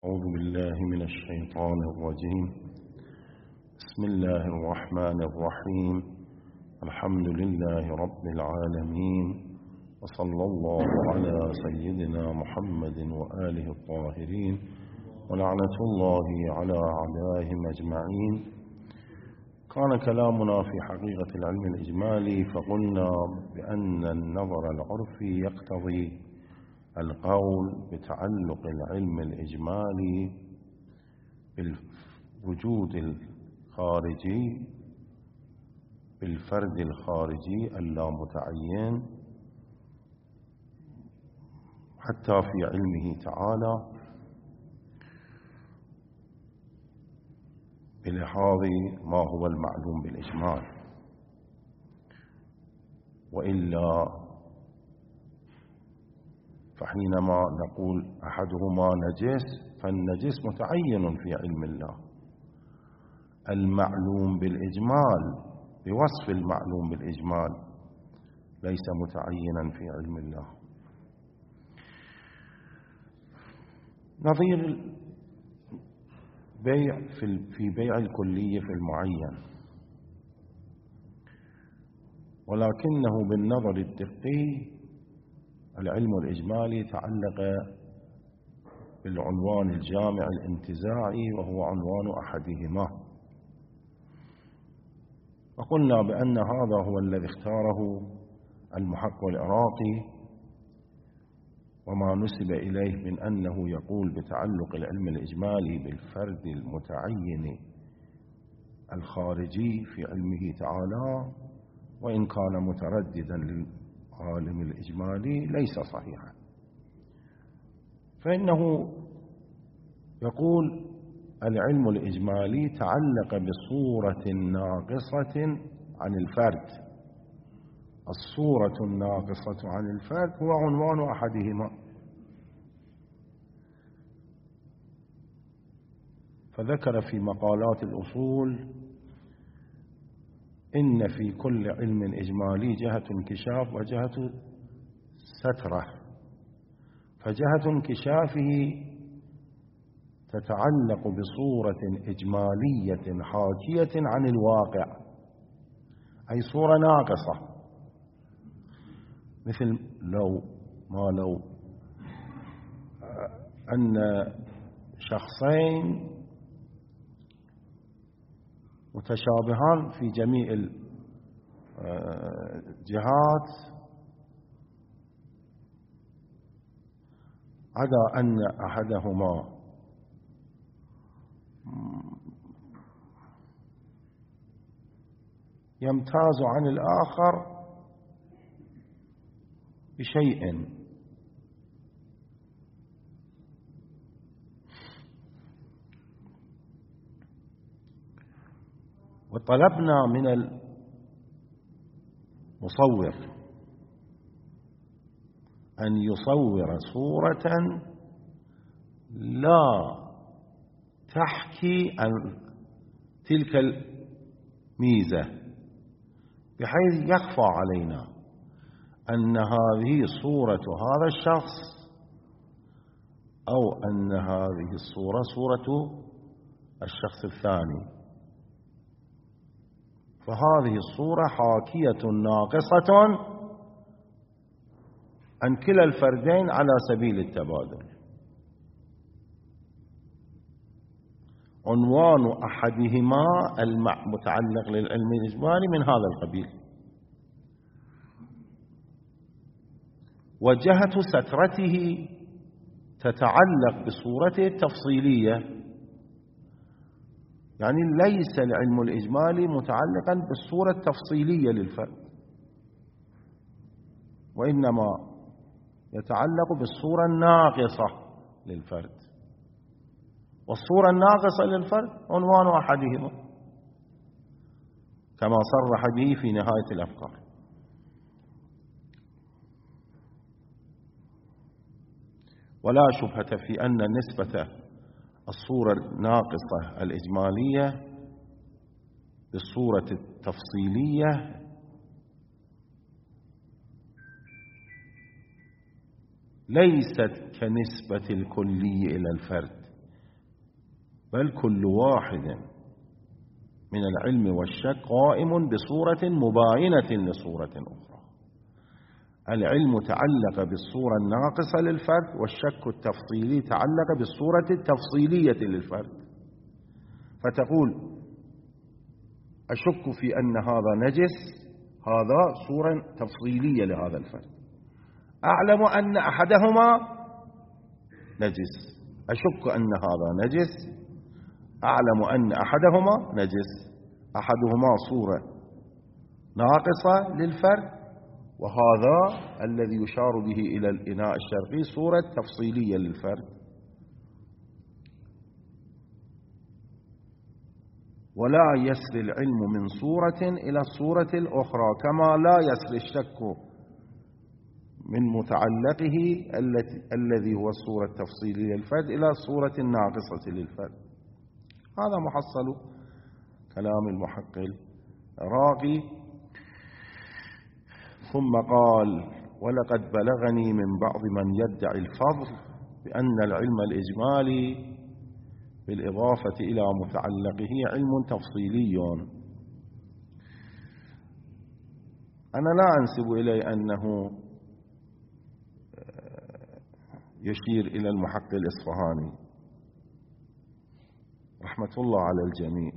أعوذ بالله من الشيطان الرجيم. بسم الله الرحمن الرحيم. الحمد لله رب العالمين، وصلى الله على سيدنا محمد وآله الطاهرين، ولعنة الله على أعدائهم أجمعين. كان كلامنا في حقيقة العلم الإجمالي، فقلنا بأن النظر العرفي يقتضي القول بتعلق العلم الإجمالي بالوجود الخارجي بالفرد الخارجي اللامتعين، حتى في علمه تعالى بلحاظ ما هو المعلوم بالإجمال. وإلا فحينما نقول أحدهما نجس، فالنجس متعين في علم الله. المعلوم بالإجمال بوصف المعلوم بالإجمال ليس متعينا في علم الله. نظير في بيع الكلية في المعين، ولكنه بالنظر الدقي العلم الإجمالي تعلق بالعنوان الجامع الانتزاعي، وهو عنوان أحدهما. وقلنا بأن هذا هو الذي اختاره المحقق العراقي، وما نسب إليه من أنه يقول بتعلق العلم الإجمالي بالفرد المتعين الخارجي في علمه تعالى، وإن كان مترددا للعالم الإجمالي ليس صحيحا، فإنه يقول العلم الإجمالي تعلق بصورة ناقصة عن الفرد. الصورة الناقصة عن الفرد هو عنوان أحدهما، فذكر في مقالات الأصول إن في كل علم إجمالي جهة انكشاف وجهة سترة، فجهة انكشافه تتعلق بصورة إجمالية حاكية عن الواقع، أي صورة ناقصة، مثل لو أن شخصين متشابهان في جميع الجهات، عدا أن أحدهما يمتاز عن الآخر بشيء، وطلبنا من المصور أن يصور صورة لا تحكي عن تلك الميزة، بحيث يخفى علينا أن هذه صورة هذا الشخص، أو أن هذه الصورة صورة الشخص الثاني. فهذه الصورة حاكية ناقصة عن كلا الفردين على سبيل التبادل. عنوان أحدهما المتعلق للعلم الإجمالي من هذا القبيل، وجهة سترته تتعلق بصورته التفصيلية، يعني ليس العلم الإجمالي متعلقا بالصورة التفصيلية للفرد، وإنما يتعلق بالصورة الناقصة للفرد، والصورة الناقصة للفرد عنوان أحدهما، كما صرح به في نهاية الأفكار. ولا شبهة في أن نسبة الصورة الناقصة الإجمالية بالصورة التفصيلية ليست كنسبة الكلي إلى الفرد، بل كل واحد من العلم والشك قائم بصورة مباينة لصورة أخرى. العلم تعلق بالصورة الناقصة للفرد، والشك التفصيلي تعلق بالصورة التفصيلية للفرد. فتقول أشك في أن هذا نجس، هذا صورة تفصيلية لهذا الفرد. أعلم أن أحدهما نجس، أشك أن هذا نجس، أعلم أن أحدهما نجس. أحدهما صورة ناقصة للفرد، وهذا الذي يشار به إلى الإناء الشرقي صورة تفصيلية للفرد. ولا يسري العلم من صورة إلى الصورة الأخرى، كما لا يسري الشك من متعلقه الذي هو الصورة التفصيلية للفرد إلى الصورة الناقصة للفرد. هذا محصل كلام المحقق العراقي. ثم قال: ولقد بلغني من بعض من يدعي الفضل بأن العلم الإجمالي بالإضافة إلى متعلقه علم تفصيلي. أنا لا أنسب إلي أنه يشير إلى المحقق الإصفهاني رحمة الله على الجميع،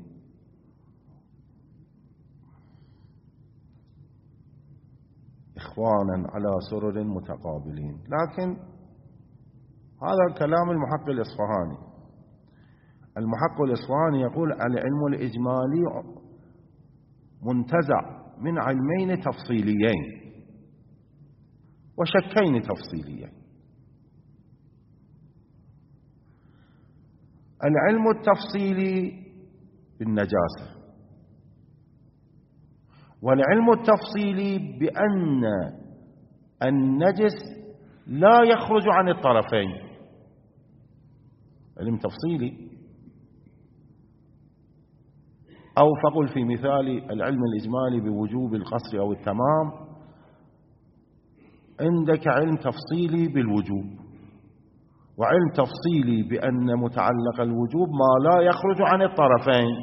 إخوانا على سرر متقابلين، لكن هذا كلام المحقق الإصفهاني. المحقق الإصفهاني يقول: العلم الإجمالي منتزع من علمين تفصيليين وشكين تفصيليين. العلم التفصيلي بالنجاسة، والعلم التفصيلي بأن النجس لا يخرج عن الطرفين. علم تفصيلي. أو فقل في مثال العلم الإجمالي بوجوب القصر أو التمام، عندك علم تفصيلي بالوجوب، وعلم تفصيلي بأن متعلق الوجوب ما لا يخرج عن الطرفين،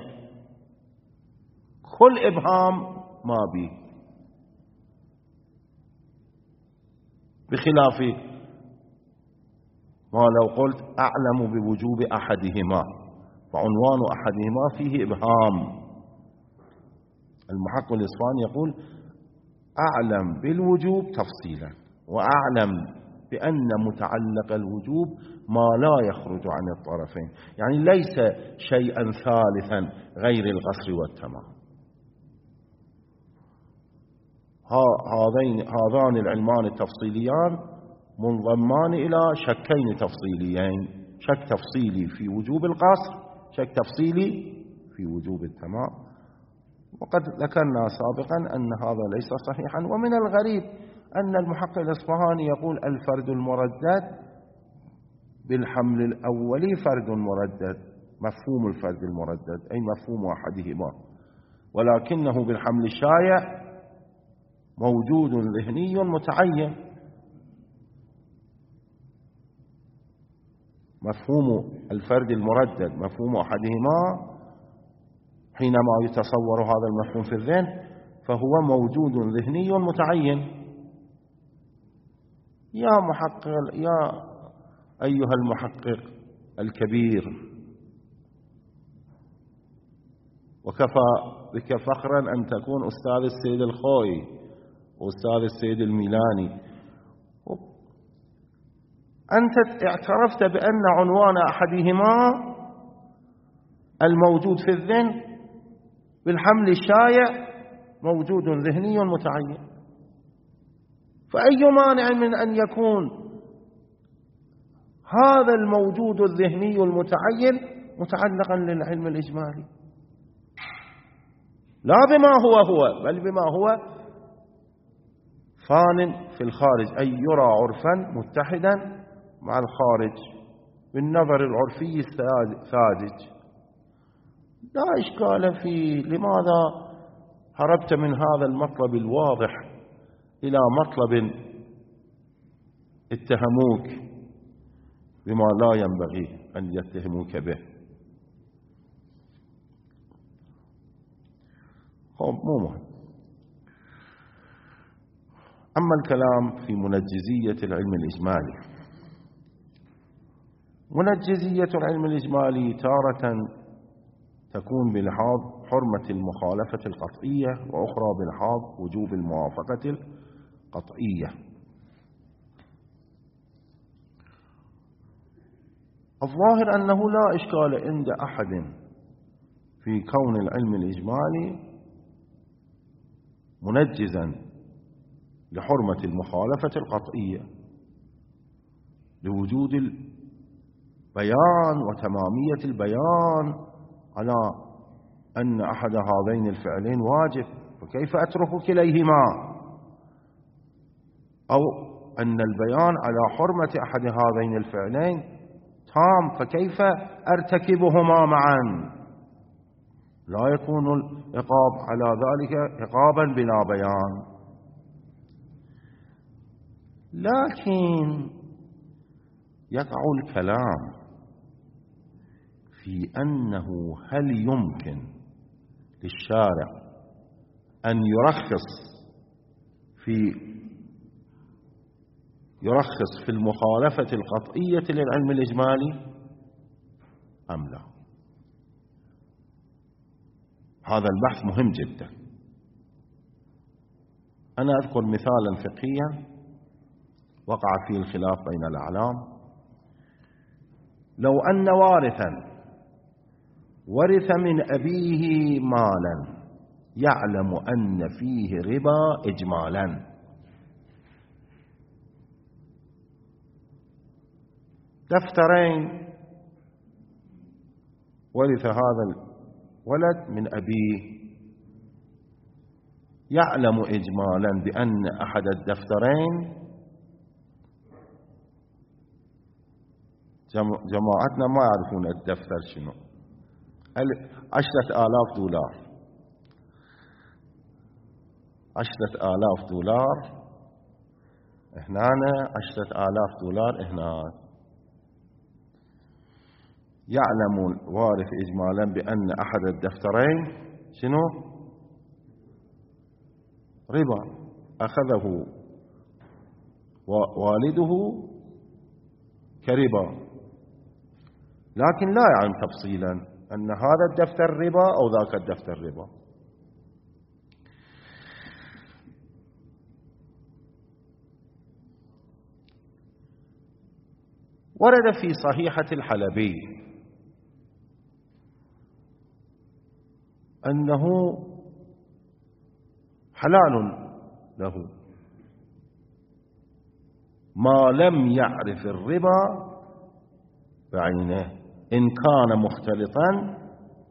كل إبهام ما به، بخلاف ما لو قلت أعلم بوجوب أحدهما، فعنوان أحدهما فيه إبهام. المحقق الإصفهاني يقول: أعلم بالوجوب تفصيلا، وأعلم بأن متعلق الوجوب ما لا يخرج عن الطرفين، يعني ليس شيئا ثالثا غير القصر والتمام. هذان العلمان التفصيليان منضمان إلى شكين تفصيليين: شك تفصيلي في وجوب القصر، شك تفصيلي في وجوب التمام. وقد ذكرنا سابقا أن هذا ليس صحيحا. ومن الغريب أن المحقق الإصفهاني يقول: الفرد المردد بالحمل الأولي فرد مردد، مفهوم الفرد المردد أي مفهوم أحدهما، ولكنه بالحمل الشائع موجود ذهني متعين. مفهوم الفرد المردد مفهوم أحدهما، حينما يتصور هذا المفهوم في الذهن فهو موجود ذهني متعين. يا محقق، يا أيها المحقق الكبير، وكفى بك فخرا أن تكون أستاذ السيد الخوئي وأستاذ السيد الميلاني. أنت اعترفت بأن عنوان أحدهما الموجود في الذهن بالحمل الشائع موجود ذهني متعين، فأي مانع من أن يكون هذا الموجود الذهني المتعين متعلقا للعلم الإجمالي، لا بما هو بل بما هو فان في الخارج، أي يرى عرفا متحدا مع الخارج بالنظر العرفي الساذج. لا إشكال في لماذا هربت من هذا المطلب الواضح إلى مطلب اتهموك بما لا ينبغي أن يتهموك به. مو مهم. أما الكلام في منجزية العلم الإجمالي، منجزية العلم الإجمالي تارة تكون بلحاظ حرمة المخالفة القطعية، وأخرى بلحاظ وجوب الموافقة القطعية. الظاهر أنه لا إشكال عند أحد في كون العلم الإجمالي منجزا لحرمة المخالفة القطعية لوجود البيان وتمامية البيان على أن أحد هذين الفعلين واجب، فكيف أترك كليهما؟ أو أن البيان على حرمة أحد هذين الفعلين تام، فكيف أرتكبهما معا؟ لا يكون العقاب على ذلك عقابا بلا بيان. لكن يقع الكلام في أنه هل يمكن للشارع أن يرخص في المخالفة القطعية للعلم الإجمالي أم لا؟ هذا البحث مهم جدا. أنا أذكر مثالا فقهيا وقع فيه الخلاف بين الأعلام. لو أن وارثا ورث من أبيه مالا يعلم أن فيه ربا إجمالا، دفترين ورث هذا الولد من أبيه، يعلم إجمالا بأن أحد الدفترين، جماعتنا ما يعرفون الدفتر شنو، 10,000 دولار، 10,000 دولار هنا، 10,000 دولار هنا. يعلم الوارث إجمالا بأن أحد الدفترين شنو؟ ربا، أخذه والده كربا، لكن لا يعلم تفصيلا أن هذا الدفتر ربا أو ذاك الدفتر ربا. ورد في صحيحة الحلبي أنه حلال له ما لم يعرف الربا بعينه، إن كان مختلطا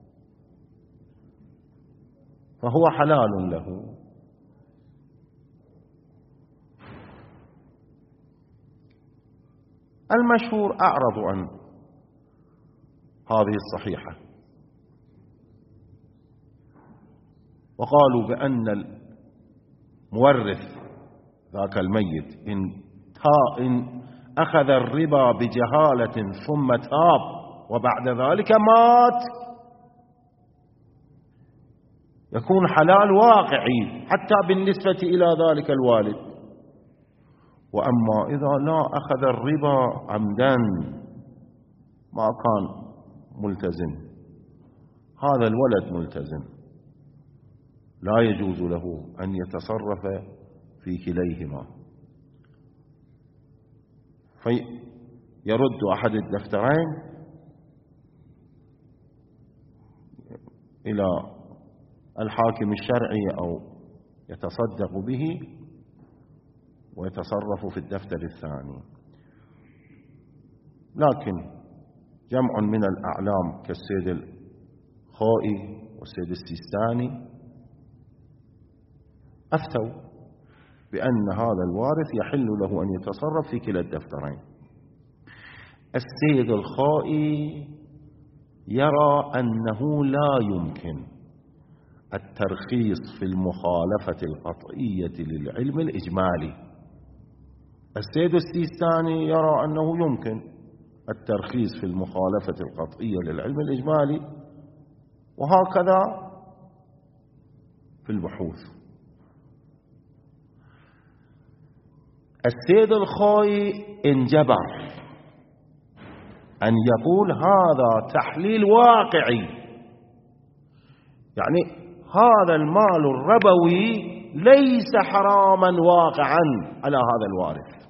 فهو حلال له. المشهور أعرض عن هذه الصحيحة، وقالوا بأن المورث ذاك الميت إن أخذ الربا بجهالة ثم تاب وبعد ذلك مات يكون حلال واقعي حتى بالنسبة إلى ذلك الوالد. وأما إذا لا أخذ الربا عمدا ما كان ملتزم، هذا الولد ملتزم، لا يجوز له أن يتصرف في كليهما، فيرد أحد الدفترين إلى الحاكم الشرعي أو يتصدق به ويتصرف في الدفتر الثاني. لكن جمع من الأعلام كالسيد الخوئي والسيد السيستاني أفتوا بأن هذا الوارث يحل له أن يتصرف في كلا الدفترين. السيد الخوئي يرى أنه لا يمكن الترخيص في المخالفة القطعية للعلم الإجمالي. السيد السيستاني يرى أنه يمكن الترخيص في المخالفة القطعية للعلم الإجمالي، وهكذا في البحوث. السيد الخوئي انجبر أن يقول هذا تحليل واقعي، يعني هذا المال الربوي ليس حراما واقعا على هذا الوارث،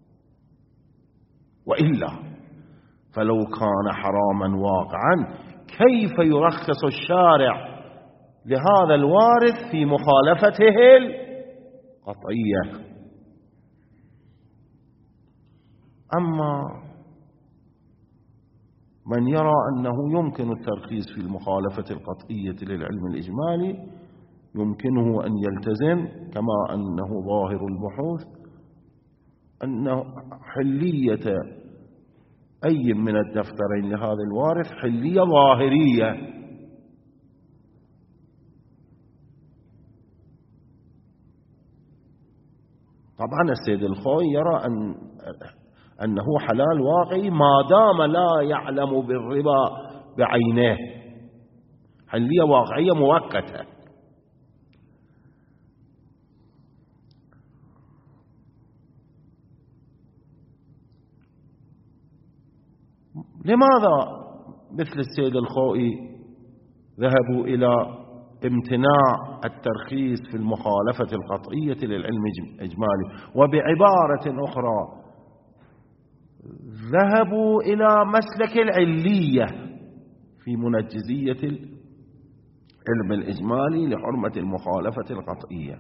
وإلا فلو كان حراما واقعا كيف يرخص الشارع لهذا الوارث في مخالفته القطعية؟ أما من يرى أنه يمكن الترخيص في المخالفة القطعية للعلم الإجمالي يمكنه أن يلتزم كما أنه ظاهر البحوث أن حلية أي من الدفترين لهذا الوارث حلية ظاهرية. طبعا السيد الخوئي يرى أنه حلال واقعي ما دام لا يعلم بالربا بعينه، حلية واقعية مؤقتة. لماذا مثل السيد الخوئي ذهبوا إلى امتناع الترخيص في المخالفة القطعية للعلم الإجمالي؟ وبعبارة أخرى ذهبوا إلى مسلك العلية في منجزية العلم الإجمالي لحرمة المخالفة القطعية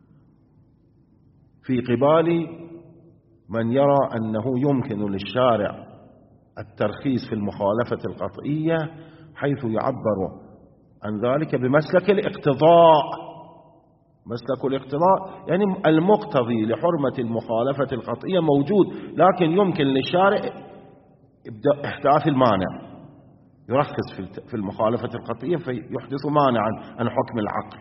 في قبال من يرى أنه يمكن للشارع الترخيص في المخالفة القطعية حيث يعبر عن ذلك بمسلك الاقتضاء. مسلك الاقتضاء يعني المقتضي لحرمة المخالفة القطعية موجود، لكن يمكن للشارع إحداث المانع، يرخص في المخالفة القطعية فيحدث مانعا عن حكم العقل.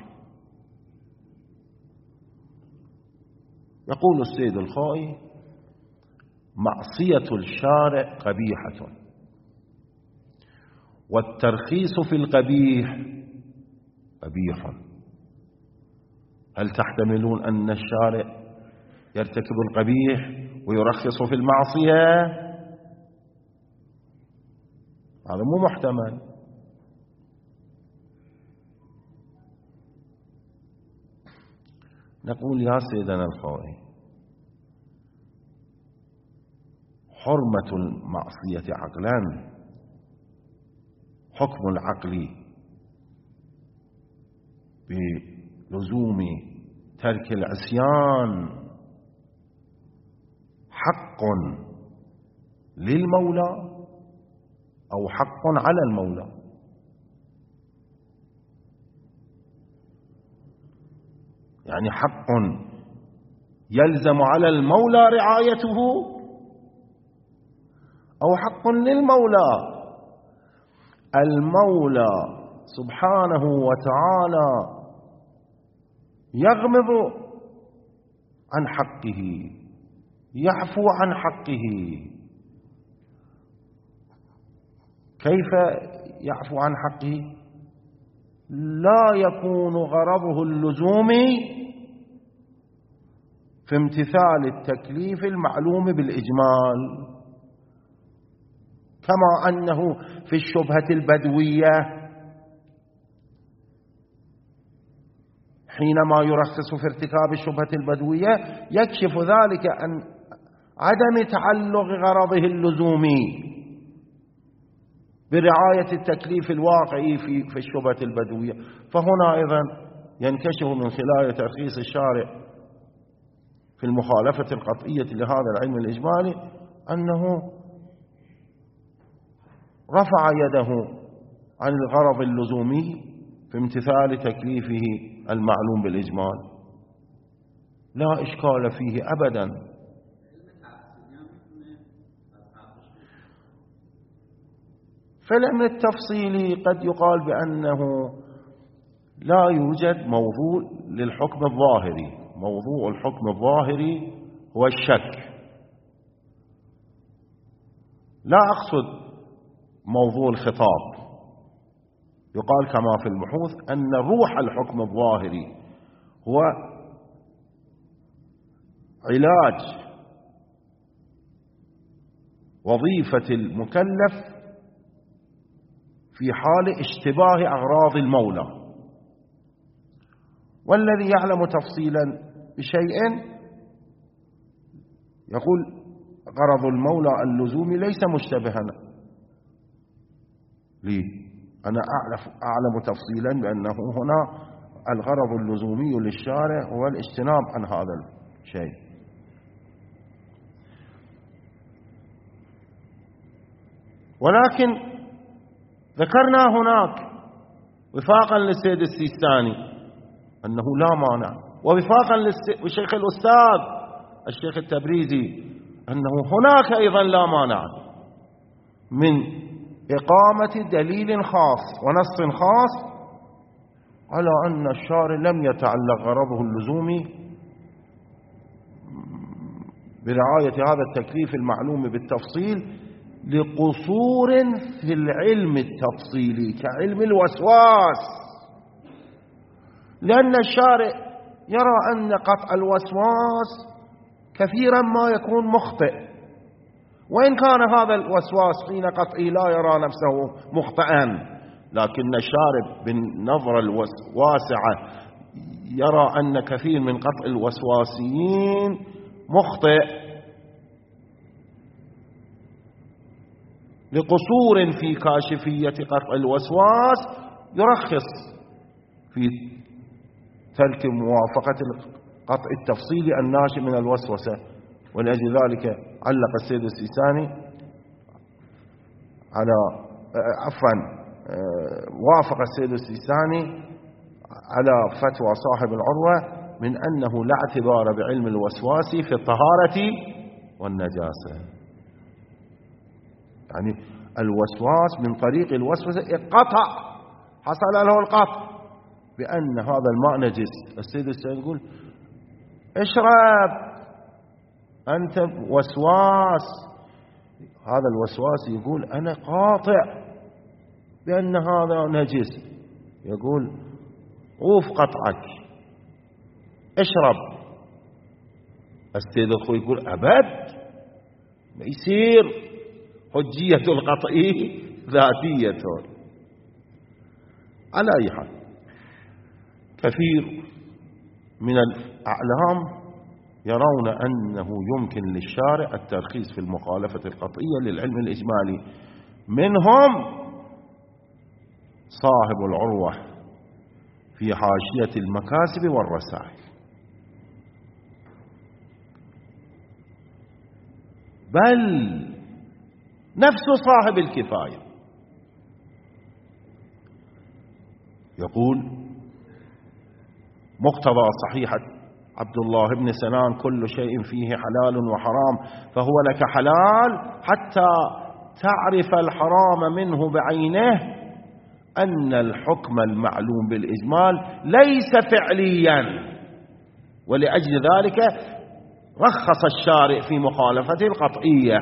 يقول السيد الخوئي معصية الشارع قبيحة، والترخيص في القبيح قبيح. هل تحتملون أن الشارع يرتكب القبيح ويرخص في المعصية؟ هذا مو محتمل. نقول يا سيدنا الخوئي حرمة المعصية عقلا، حكم العقل بلزوم ترك العصيان حق للمولى أو حق على المولى. يعني حق يلزم على المولى رعايته أو حق للمولى. المولى سبحانه وتعالى يغمض عن حقه، يعفو عن حقه. كيف يعفو عن حقه؟ لا يكون غرضه اللزومي في امتثال التكليف المعلوم بالإجمال، كما أنه في الشبهة البدوية حينما يرخص في ارتكاب الشبهة البدوية يكشف ذلك عن عدم تعلق غرضه اللزومي برعاية التكليف الواقعي في الشبهة البدوية. فهنا أيضا ينكشف من خلال ترخيص الشارع في المخالفة القطعية لهذا العلم الإجمالي أنه رفع يده عن الغرض اللزومي في امتثال تكليفه المعلوم بالإجمال. لا إشكال فيه أبدا. في العلم التفصيلي قد يقال بأنه لا يوجد موضوع للحكم الظاهري. موضوع الحكم الظاهري هو الشك. لا أقصد موضوع الخطاب. يقال كما في البحوث أن روح الحكم الظاهري هو علاج وظيفة المكلف في حال اشتباه أغراض المولى. والذي يعلم تفصيلا بشيء يقول غرض المولى اللزومي ليس مشتبها لي، أنا أعلم تفصيلا بأنه هنا الغرض اللزومي للشارع هو الاجتناب عن هذا الشيء. ولكن ذكرنا هناك وفاقا للسيد السيستاني أنه لا مانع، ووفاقا للشيخ الأستاذ الشيخ التبريزي أنه هناك أيضا لا مانع من إقامة دليل خاص ونص خاص على أن الشارع لم يتعلق غرضه اللزومي برعاية هذا التكليف المعلوم بالتفصيل لقصور في العلم التفصيلي كعلم الوسواس، لأن الشارع يرى أن قطع الوسواس كثيرا ما يكون مخطئ، وإن كان هذا الوسواس حين قطعه لا يرى نفسه مخطئا، لكن الشارع بالنظرة الواسعة يرى أن كثير من قطع الوسواسيين مخطئ لقصور في كاشفية قطع الوسواس، يرخص في ترك موافقة قطع التفصيل الناشئ من الوسوسة. ولأجل ذلك علق السيد السيستاني على وافق السيد السيستاني على فتوى صاحب العروة من أنه لا اعتبار بعلم الوسواس في الطهارة والنجاسة. يعني الوسواس من طريق الوسوسة قطع، حصل له القطع بأن هذا الماء نجس. السيد السيستاني يقول اشرب أنت وسواس، هذا الوسواس يقول أنا قاطع بأن هذا نجس، يقول عوف قطعك اشرب. السيد الخوي يقول أبد ما يصير، حجية القطع ذاتية. على أي حال كثير من الأعلام يرون أنه يمكن للشارع الترخيص في المخالفة القطعية للعلم الإجمالي، منهم صاحب العروة في حاشية المكاسب والرسائل، بل نفس صاحب الكفاية يقول مقتضى صحيحة عبد الله بن سنان كل شيء فيه حلال وحرام فهو لك حلال حتى تعرف الحرام منه بعينه، أن الحكم المعلوم بالإجمال ليس فعليا، ولأجل ذلك رخص الشارع في مخالفته القطعية.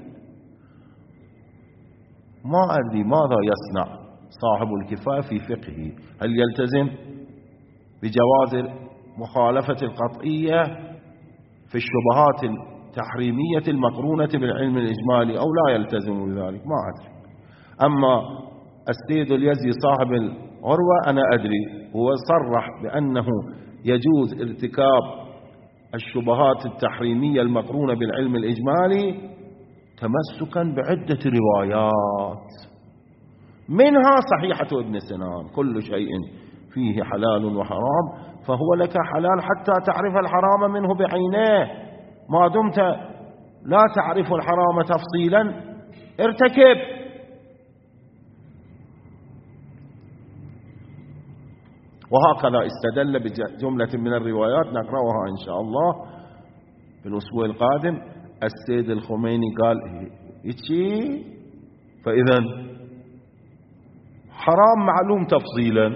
ما أدري ماذا يصنع صاحب الكفاية في فقهه، هل يلتزم بجواز مخالفة القطعية في الشبهات التحريمية المقرونة بالعلم الإجمالي أو لا يلتزم بذلك؟ ما أدري. أما السيد اليزي صاحب العروة أنا أدري، هو صرح بأنه يجوز ارتكاب الشبهات التحريمية المقرونة بالعلم الإجمالي تمسكا بعدة روايات، منها صحيحة ابن سنان كل شيء فيه حلال وحرام فهو لك حلال حتى تعرف الحرام منه بعينه، ما دمت لا تعرف الحرام تفصيلا ارتكب. وهكذا استدل بجملة من الروايات نقرأها إن شاء الله في الأسبوع القادم. السيد الخميني قال إيشي، فإذا حرام معلوم تفصيلا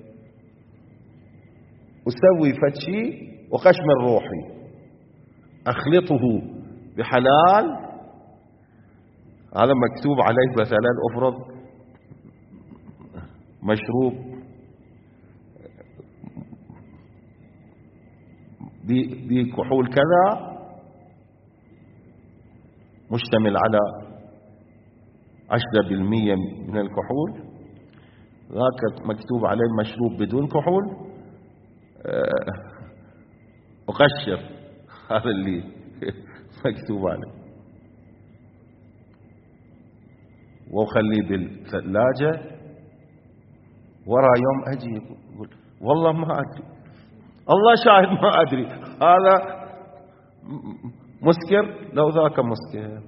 أسوي فتشي وقشم الروحي أخلطه بحلال، هذا مكتوب عليه مثلا أفرض مشروب بكحول كذا مشتمل على 10% من الكحول، ذاك مكتوب عليه مشروب بدون كحول، أقشر هذا اللي مكتوب عليه وخليه بالثلاجة. ورا يوم أجي يقول والله ما أدري، الله شاهد ما أدري، هذا مسكر لو ذاك مسكر.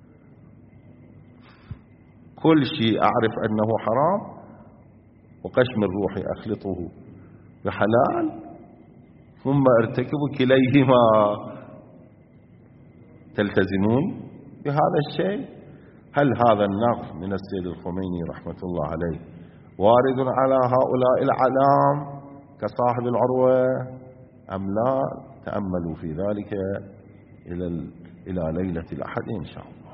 كل شيء أعرف أنه حرام وقشم الروح أخلطه بحلال ثم ارتكب كليهما. تلتزمون بهذا الشيء؟ هل هذا النقد من السيد الخميني رحمة الله عليه وارد على هؤلاء العلام كصاحب العروة أم لا؟ تأملوا في ذلك إلى ليلة الأحد إن شاء الله.